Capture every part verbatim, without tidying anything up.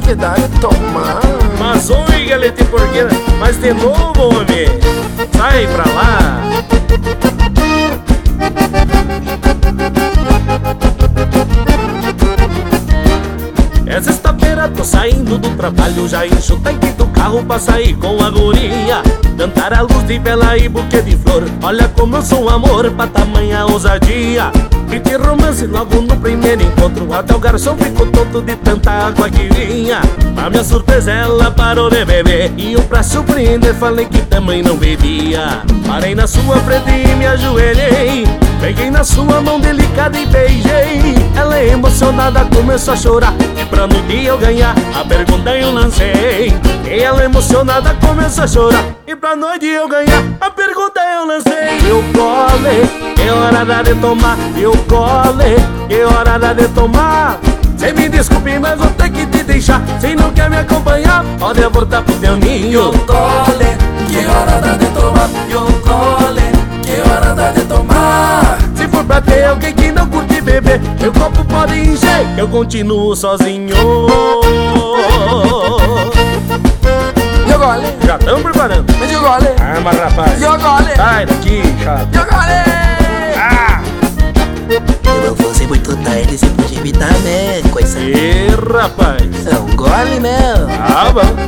que dá de tomar. Mas oi, galete porqueira, mas de novo, homem, sai pra lá. É sexta-feira, tô saindo do trabalho, já encho o tanque do carro pra sair com a guria. Cantar a luz de vela e buquê de flor, olha como eu sou um amor pra tamanha ousadia. E de romance logo no primeiro encontro, até o garçom ficou tonto de tanta água que vinha. Pra minha surpresa ela parou de beber, e eu pra surpreender falei que também não bebia. Parei na sua frente e me ajoelhei, peguei na sua mão delicada e beijei. Ela emocionada começou a chorar, e pra no dia eu ganhar a pergunta eu lancei. E ela emocionada começou a chorar, e pra noite eu ganhar a pergunta eu lancei. Eu cole, que hora de tomar, eu cole, que hora de tomar. Cê me desculpe, mas vou ter que te deixar. Se não quer me acompanhar, pode voltar pro teu ninho. Eu cole, que hora de tomar, eu cole, que hora de tomar. Se for pra ter alguém que não curte beber, meu copo pode encher, eu continuo sozinho. Eu gole, Já tão preparando. mas eu gole, Ah, mas rapaz, eu gole, sai daqui, chato. eu gole. Ah! Eu não fosse muito tarde, você pode evitar, né, coisa? E rapaz, É um gole, né? ah, bom.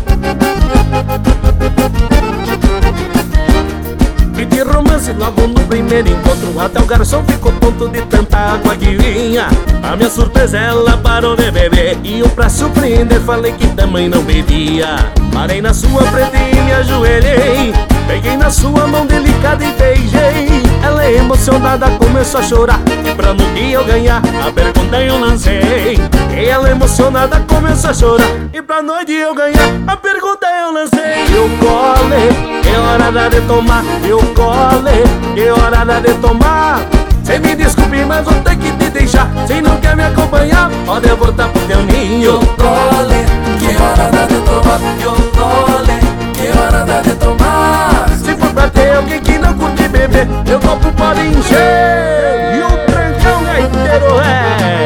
E de romance logo no primeiro encontro, até o garçom ficou tonto de tanta água que vinha. A minha surpresa ela parou de beber, e eu pra surpreender falei que também não bebia. Parei na sua frente e me ajoelhei, peguei na sua mão delicada e beijei. Ela emocionada começou a chorar, e pra no dia eu ganhar a pergunta eu lancei. E ela emocionada começou a chorar, e pra noite eu ganhar a pergunta eu lancei. Eu cole, que hora de tomar, eu cole, que hora de tomar. Cê me desculpe, mas vou ter que te deixar. Se não quer me acompanhar, pode voltar pro teu ninho. Eu cole, que hora de tomar, eu cole, que hora de tomar. Se for pra ter alguém que não curte beber, meu copo pode encher. E o trancão gaiteiro é.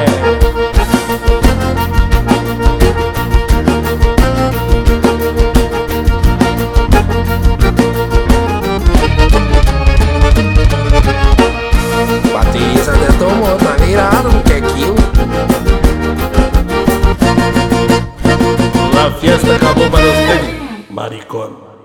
Batiza de tomou, tá virado no quequinho. A fiesta acabou para os maricón.